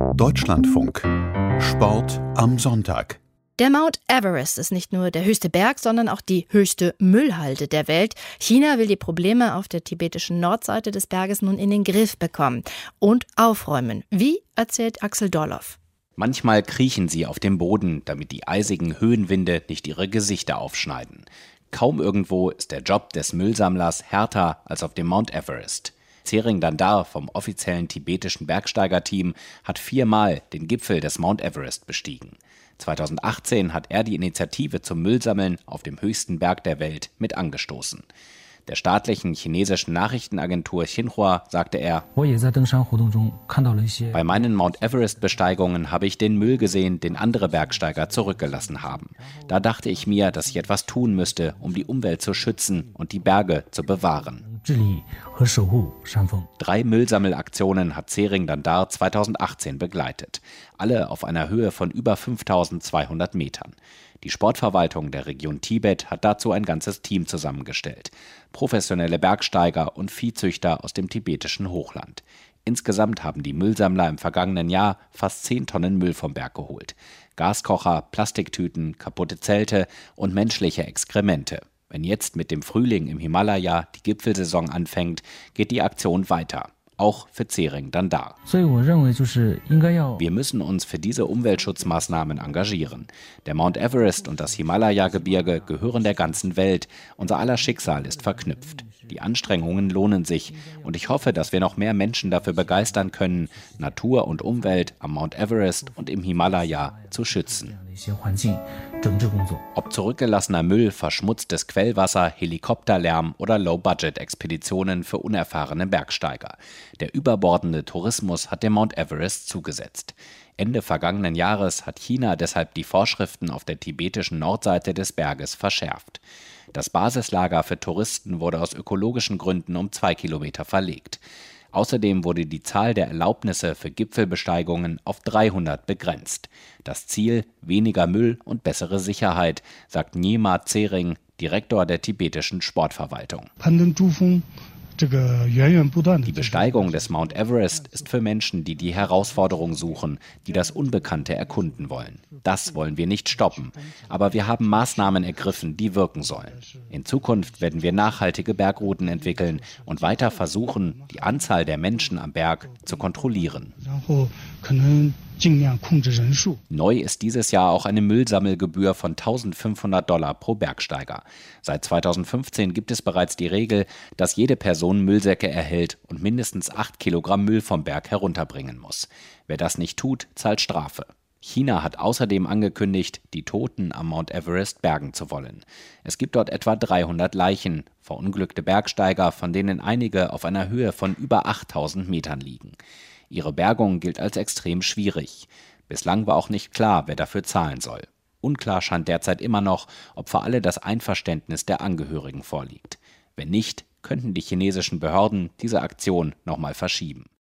Deutschlandfunk. Sport am Sonntag. Der Mount Everest ist nicht nur der höchste Berg, sondern auch die höchste Müllhalde der Welt. China will die Probleme auf der tibetischen Nordseite des Berges nun in den Griff bekommen und aufräumen. Wie, erzählt Axel Dorloff. Manchmal kriechen sie auf dem Boden, damit die eisigen Höhenwinde nicht ihre Gesichter aufschneiden. Kaum irgendwo ist der Job des Müllsammlers härter als auf dem Mount Everest. Tsering Dandar vom offiziellen tibetischen Bergsteigerteam hat 4-mal den Gipfel des Mount Everest bestiegen. 2018 hat er die Initiative zum Müllsammeln auf dem höchsten Berg der Welt mit angestoßen. Der staatlichen chinesischen Nachrichtenagentur Xinhua sagte er: Bei meinen Mount Everest-Besteigungen habe ich den Müll gesehen, den andere Bergsteiger zurückgelassen haben. Da dachte ich mir, dass ich etwas tun müsste, um die Umwelt zu schützen und die Berge zu bewahren. 3 Müllsammelaktionen hat Tsering Dandar 2018 begleitet. Alle auf einer Höhe von über 5200 Metern. Die Sportverwaltung der Region Tibet hat dazu ein ganzes Team zusammengestellt. Professionelle Bergsteiger und Viehzüchter aus dem tibetischen Hochland. Insgesamt haben die Müllsammler im vergangenen Jahr fast 10 Tonnen Müll vom Berg geholt. Gaskocher, Plastiktüten, kaputte Zelte und menschliche Exkremente. Wenn jetzt mit dem Frühling im Himalaya die Gipfelsaison anfängt, geht die Aktion weiter. Auch für Tsering Dandar. Wir müssen uns für diese Umweltschutzmaßnahmen engagieren. Der Mount Everest und das Himalaya-Gebirge gehören der ganzen Welt. Unser aller Schicksal ist verknüpft. Die Anstrengungen lohnen sich und ich hoffe, dass wir noch mehr Menschen dafür begeistern können, Natur und Umwelt am Mount Everest und im Himalaya zu schützen. Ob zurückgelassener Müll, verschmutztes Quellwasser, Helikopterlärm oder Low-Budget-Expeditionen für unerfahrene Bergsteiger. Der überbordende Tourismus hat dem Mount Everest zugesetzt. Ende vergangenen Jahres hat China deshalb die Vorschriften auf der tibetischen Nordseite des Berges verschärft. Das Basislager für Touristen wurde aus ökologischen Gründen um 2 Kilometer verlegt. Außerdem wurde die Zahl der Erlaubnisse für Gipfelbesteigungen auf 300 begrenzt. Das Ziel: weniger Müll und bessere Sicherheit, sagt Nyima Tsering, Direktor der tibetischen Sportverwaltung. Die Besteigung des Mount Everest ist für Menschen, die die Herausforderung suchen, die das Unbekannte erkunden wollen. Das wollen wir nicht stoppen. Aber wir haben Maßnahmen ergriffen, die wirken sollen. In Zukunft werden wir nachhaltige Bergrouten entwickeln und weiter versuchen, die Anzahl der Menschen am Berg zu kontrollieren. Neu ist dieses Jahr auch eine Müllsammelgebühr von $1.500 pro Bergsteiger. Seit 2015 gibt es bereits die Regel, dass jede Person Müllsäcke erhält und mindestens 8 Kilogramm Müll vom Berg herunterbringen muss. Wer das nicht tut, zahlt Strafe. China hat außerdem angekündigt, die Toten am Mount Everest bergen zu wollen. Es gibt dort etwa 300 Leichen, verunglückte Bergsteiger, von denen einige auf einer Höhe von über 8000 Metern liegen. Ihre Bergung gilt als extrem schwierig. Bislang war auch nicht klar, wer dafür zahlen soll. Unklar scheint derzeit immer noch, ob für alle das Einverständnis der Angehörigen vorliegt. Wenn nicht, könnten die chinesischen Behörden diese Aktion nochmal verschieben.